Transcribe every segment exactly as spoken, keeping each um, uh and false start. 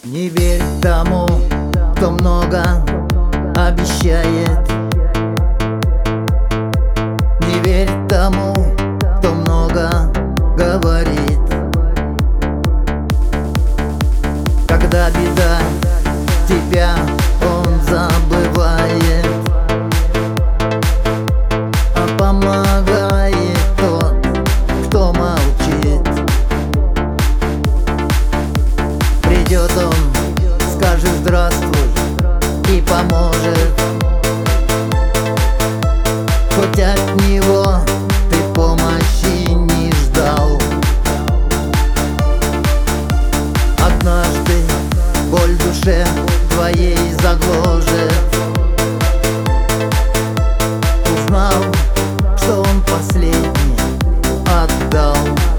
Не верь тому, кто много обещает. Не верь тому, кто много говорит. Когда беда тебя он забывает, а помогает тот, кто молчит. Придет он, скажет здравствуй и поможет. Хоть от него ты помощи не ждал. Однажды боль в душе твоей загложет. Узнал, что он последний отдал.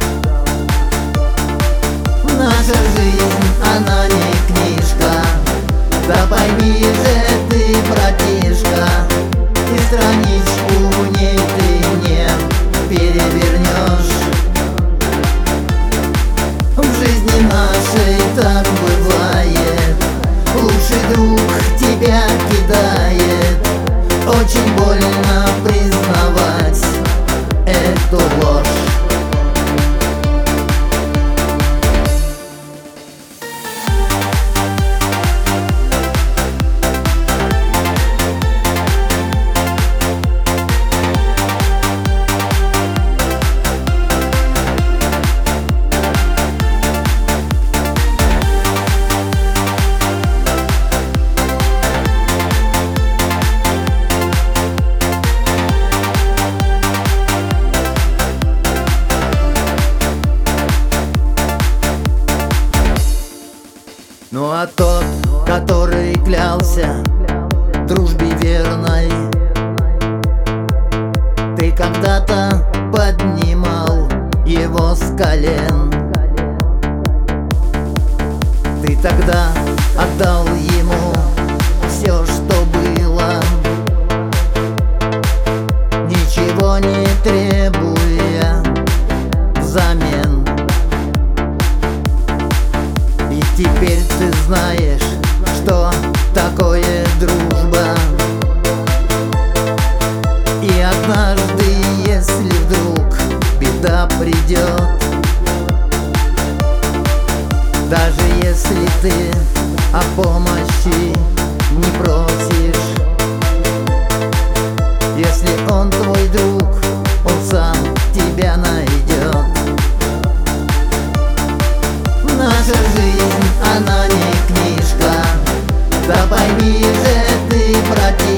Наша жизнь, она не книжка. Да пойми же ты, братишка, и страничку в ней ты не перевернешь. В жизни нашей так бывает. Лучший друг тебя кидает. Очень больно признавать эту ложь. Ну а тот, который клялся дружбе верной, ты когда-то поднимал его с колен. Ты тогда отдал ему все, что было, ничего не требуя взамен. И теперь ты знаешь, что такое дружба. И однажды, если вдруг беда придет, даже если ты о помощи не просишь, если он твой друг, он сам тебя найдет. Наша жизнь, она не книжка. Да пойми же ты, братья,